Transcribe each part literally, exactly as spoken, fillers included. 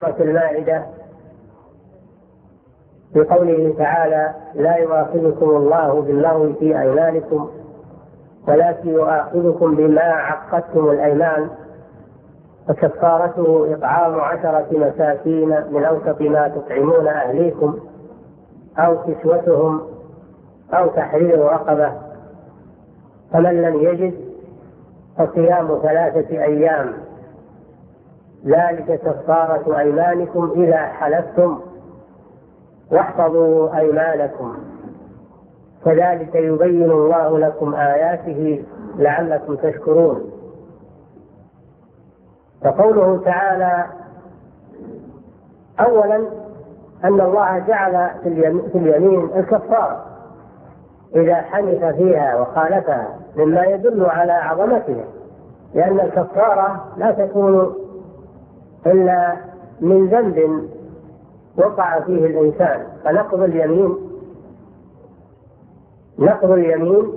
سورة المائدة في قوله تعالى: لا يؤاخذكم الله باللغو في أيمانكم ولكن يؤاخذكم بما عقدتم الأيمان فكفارته إطعام عشرة مساكين من أوسط ما تطعمون أهليكم أو كسوتهم أو تحرير رقبة، فمن لم يجد فصيام ثلاثة أيام ذلك كفارة أيمانكم إذا حلفتم واحفظوا أيمانكم كذلك يبين الله لكم آياته لعلكم تشكرون. فقوله تعالى أولا أن الله جعل في اليمين الكفارة إذا حنث فيها وخالفها، مما يدل على عظمته، لأن الكفارة لا تكون إلا من ذنب وقع فيه الإنسان، فنقض اليمين نقض اليمين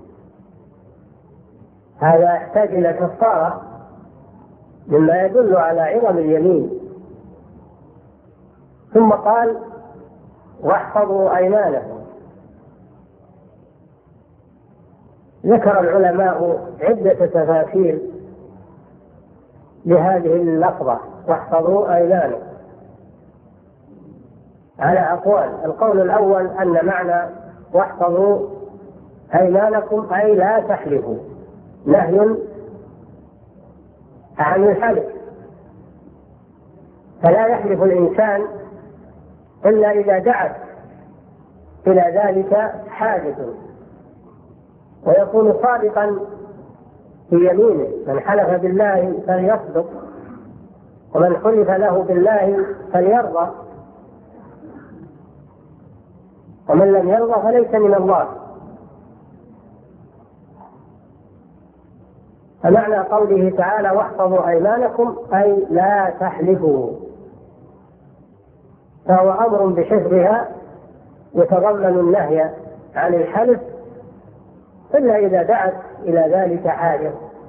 هذا يحتاج إلى كفارة، مما يدل على عظم اليمين. ثم قال: واحفظوا أيمانكم. ذكر العلماء عدة تفاسير لهذه اللفظة واحفظوا أيمانكم على أقوال. القول الأول أن معنى واحفظوا أيمانكم أي لا تحلفوا، نهي عن الحلف، فلا يحلف الإنسان إلا إذا دعت إلى ذلك حاجة، ويكون صادقا في يمينه. من حلف بالله فليصدق، ومن حلف له بالله فليرضى، ومن لم يرضى فليس من الله. فمعنى قوله تعالى واحفظوا أيمانكم أي لا تحلفوا، فهو أمر بحفظها يتضمن النهي عن الحلف إلا إذا دعت إلى ذلك حاجة،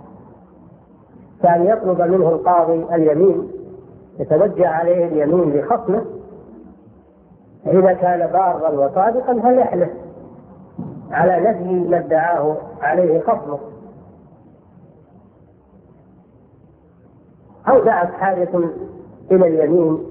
كان يطلب منه القاضي اليمين، يتوجه عليه اليمين لخصمه، إذا كان بارا وصادقا فليحلف على نفي ما ادعاه عليه خصمه، أو دعت حاجة إلى اليمين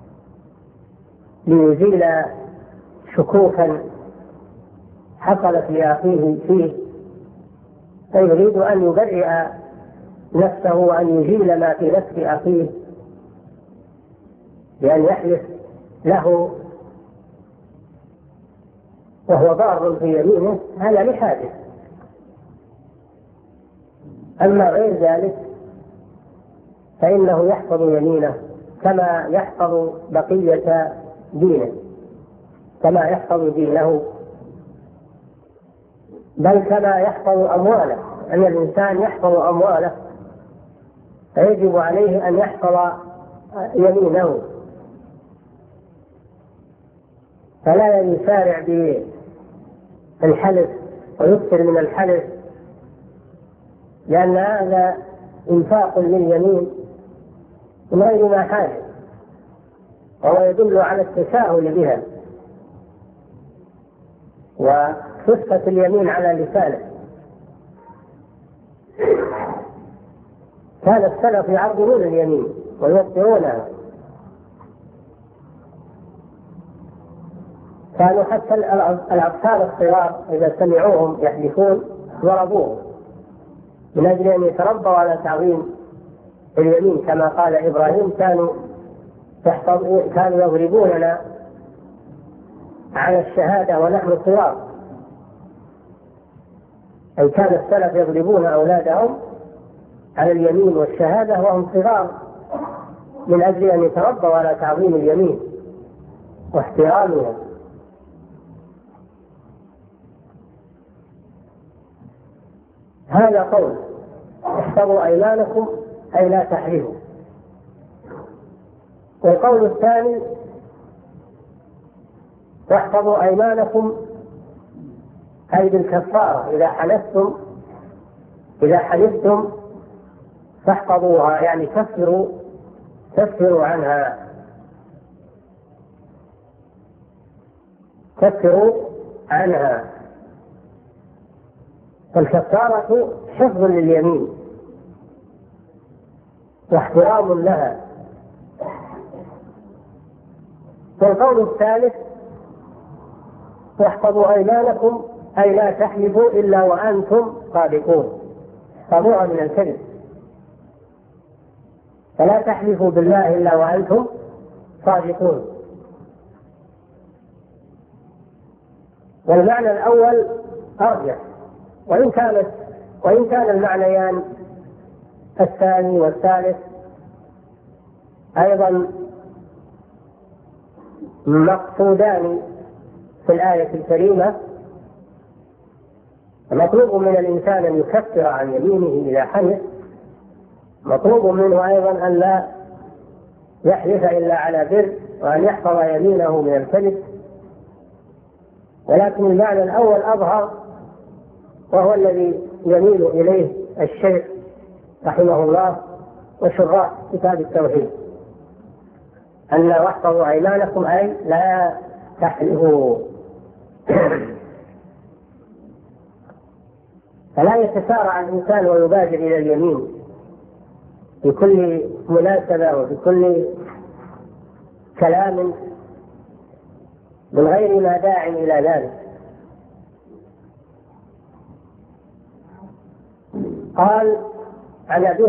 ليزيل شكوكا حصلت لأخيه فيه، فيريد أن يبرئ نفسه وأن يزيل ما في نفس أخيه بأن يحلف له وهو ضار في يمينه، هذا لحاجة. أما غير ذلك فإنه يحفظ يمينه كما يحفظ بقية دينه، كما يحفظ دينه، بل كما يحفظ أمواله. أن الإنسان يحفظ أمواله فيجب عليه أن يحفظ يمينه، فلا يسارع بالحلف ويكثر من الحلف، لأن هذا إنفاق لليمين من غير ما حاجة، وهو يدل على التساهل بها وخفة اليمين على لسانه. كان السلف يعظمون اليمين ويوقرونها، كانوا حتى الأطفال الصغار إذا سمعوهم يحلفون ضربوهم من أجل أن يتربوا على تعظيم اليمين، كما قال إبراهيم: كانوا كانوا يضربوننا على الشهادة ونحن صغار، أي كان السلف يضربون أولادهم على اليمين والشهادة وهم صغار من أجل أن يتربوا على تعظيم اليمين واحترامها. هذا قول احفظوا أيمانكم أي لا تحلفوا. والقول الثاني واحفظوا أيمانكم أي بالكفارة، إذا حلفتم إذا حلفتم فاحفظوها، يعني كفروا كفروا عنها كفروا عنها. فالكفارة حفظ لليمين واحترام لها. والقول الثالث: واحفظوا أيمانكم، أي لا تحلفوا إلا وأنتم صادقون، احفظوها من الكذب، فلا تحلفوا بالله إلا وأنتم صادقون. والمعنى الأول أرجح، وإن كانت وإن كان المعنيان الثاني والثالث أيضا مقصودان في الآية الكريمة. مطلوب من الإنسان أن يكفر عن يمينه إذا حلف، مطلوب منه أيضا أن لا يحلف إلا على بر، وأن يحفظ يمينه من الكذب. ولكن المعنى الأول أظهر، وهو الذي يميل إليه الشيخ رحمه الله وشراح كتاب التوحيد، أن واحفظوا أيمانكم أي لا تحلفوا. فلا يتسارع الإنسان ويبادر إلى اليمين في كل مناسبة وفي كل كلام من غير ما داع إلى ذلك. قال عن أبي